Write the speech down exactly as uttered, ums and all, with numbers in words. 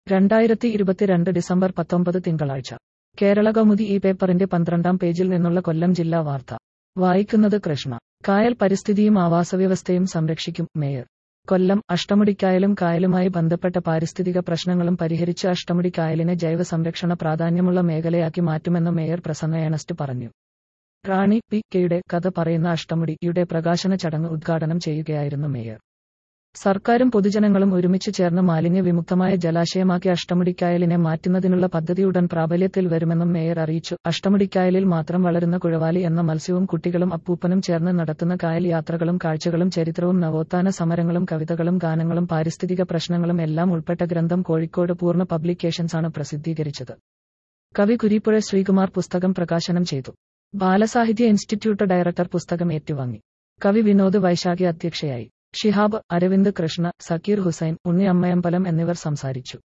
രണ്ടായിരത്തി ഇരുപത്തിരണ്ട് ഡിസംബർ പത്തൊമ്പത് തിങ്കളാഴ്ച കേരളകൗമുദി ഈ പേപ്പറിന്റെ പന്ത്രണ്ടാം പേജിൽ നിന്നുള്ള കൊല്ലം ജില്ലാ വാർത്ത വായിക്കുന്നത് കൃഷ്ണ. കായൽ പരിസ്ഥിതിയും ആവാസവ്യവസ്ഥയും സംരക്ഷിക്കും മേയർ. കൊല്ലം. അഷ്ടമുടിക്കായലും കായലുമായി ബന്ധപ്പെട്ട പാരിസ്ഥിതിക പ്രശ്നങ്ങളും പരിഹരിച്ച് അഷ്ടമുടി കായലിനെ ജൈവ സംരക്ഷണ പ്രാധാന്യമുള്ള മേഖലയാക്കി മാറ്റുമെന്ന് മേയർ പ്രസന്ന ഏണസ്റ്റ് പറഞ്ഞു. റാണി പി കെയുടെ കഥ പറയുന്ന അഷ്ടമുടിയുടെ പ്രകാശന ചടങ്ങ് ഉദ്ഘാടനം ചെയ്യുകയായിരുന്നു മേയർ. സർക്കാരും പൊതുജനങ്ങളും ഒരുമിച്ച് ചേർന്ന് മാലിന്യ വിമുക്തമായ ജലാശയമാക്കി അഷ്ടമുടിക്കായലിനെ മാറ്റുന്നതിനുള്ള പദ്ധതി ഉടൻ പ്രാബല്യത്തിൽ വരുമെന്നും മേയർ അറിയിച്ചു. അഷ്ടമുടിക്കായലിൽ മാത്രം വളരുന്ന കുഴവാലി എന്ന മത്സ്യവും കുട്ടികളും അപ്പൂപ്പനും ചേർന്ന് നടത്തുന്ന കായൽ യാത്രകളും കാഴ്ചകളും ചരിത്രവും നവോത്ഥാന സമരങ്ങളും കവിതകളും ഗാനങ്ങളും പാരിസ്ഥിതിക പ്രശ്നങ്ങളും എല്ലാം ഉൾപ്പെട്ട ഗ്രന്ഥം കോഴിക്കോട് പൂർണ്ണ പബ്ലിക്കേഷൻസാണ് പ്രസിദ്ധീകരിച്ചത്. കവി കുരീപ്പുഴ ശ്രീകുമാർ പുസ്തകം പ്രകാശനം ചെയ്തു. ബാലസാഹിത്യ ഇൻസ്റ്റിറ്റ്യൂട്ട് ഡയറക്ടർ പുസ്തകം ഏറ്റുവാങ്ങി. കവി വിനോദ് വൈശാഖി അധ്യക്ഷയായി. ഷിഹാബ്, അരവിന്ദ് കൃഷ്ണ, സക്കീർ ഹുസൈൻ, ഉണ്ണി അമ്മയമ്പലം എന്നിവർ സംസാരിച്ചു.